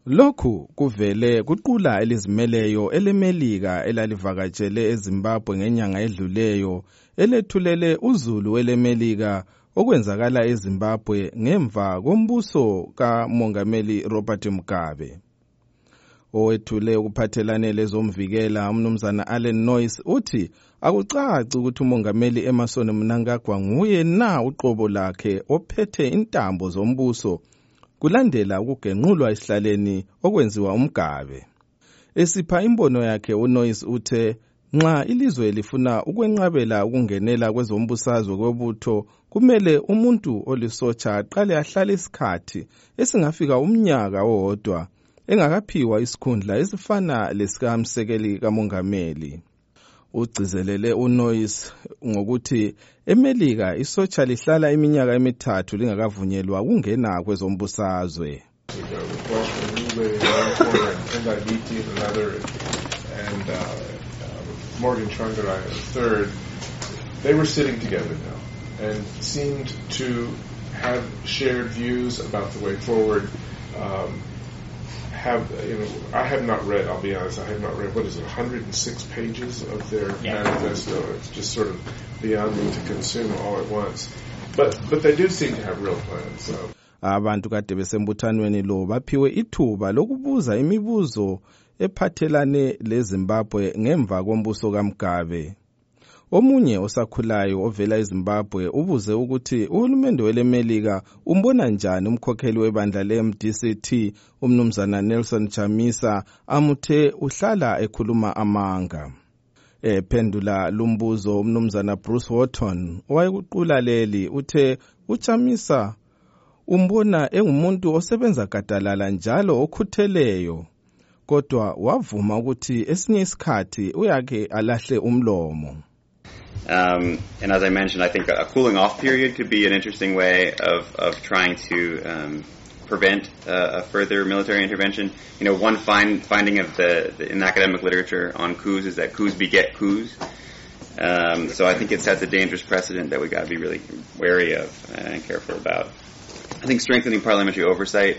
Lokhu kuvele kuqula elizimeleyo eleMelika elalivakatshele eZimbabwe ngenyanga edluleyo elethulele uzulu weleMelika okwenzakala eZimbabwe ngemva kombuso kaMongameli Robert Mugabe. Owethule ukuphathelane lezomvikela umnumzana Allen Noyes uthi akucaci ukuthi uMongameli Emmerson Mnangagwa nguye na uqobo lakhe ophethe intambo zombuso kulandela ukugenqulwa esihlaleni okwenziwa uMgabe. Esipha imbono yakhe uNoyes uthe nxa ilizwe lifuna ukwenqabela ukungenela kwezombusazwe kwebutho kumele umuntu olisotsha aqale ahlale isikhathi esingafika umnyaka owodwa engakaphiwa isikhundla esifana lesikamsekeli kamongameli. Ugcizelele uNoyes ngokuthi eMelika isotsha lihlala iminyaka emithathu lingakavunyelwa ukungena kwezombusazwe. Morgan Tsvangirai III, they were sitting together now and seemed to have shared views about the way forward. I have not read, I'll be honest, I have not read, 106 pages of their manifesto. It's just sort of beyond me to consume all at once. But they do seem to have real plans. So. Abantu kade besembuthanweni lo baphiwe ithuba lokubuza imibuzo ephathelane leZimbabwe ngemva kombuso kaMgabe. Omunye osakhulayo ovela eZimbabwe ubuze ukuthi uhulumende weleMelika umbona njani umkhokheli webandla leMDCT umnumzana Nelson Chamisa amuthe uhlala ekhuluma amanga. Ephendula lumbuzo umnumzana Bruce Horton owayekuqula leli uthe uChamisa umbona engumuntu osebenza gadalala njalo okhutheleyo kodwa wavuma ukuthi esinye isikhathi uyake alahle umlomo. And as I mentioned, I think a cooling off period could be an interesting way of trying to prevent a further military intervention. You know, one finding of in academic literature on coups is that coups beget coups. So I think it sets a dangerous precedent that we got to be really wary of and careful about. I think strengthening parliamentary oversight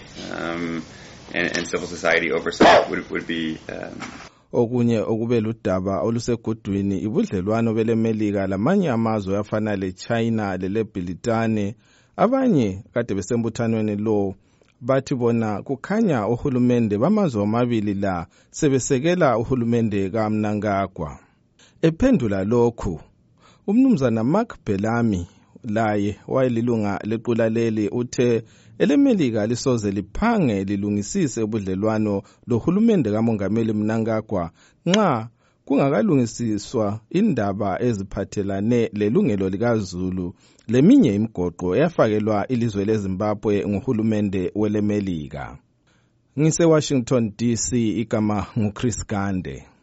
and civil society oversight would be okunye okube ludaba olusegudwini ibudlelwano beleMelika lamanye amazwe afana leChina leleBritane. Abanye kade besembuthanweni lo bathi bona kukhanya uhulumende bamazwe amabili la sebesekela uhulumende kaMnangagwa. Ephendula lokhu umnumzana Mark Bellamy laye wayelilunga lequla leli uthe eleMelika lisoze liphange lilungisise ubudlelwano lohulumende kaMongameli Mnangagwa nxa kungakalungisiswa indaba eziphathelane lelungelo likaZulu leminye imigoqo eyafakelwa ilizwe leZimbabwe nguhulumende weleMelika. NgiseWashington DC igama nguChris Gande.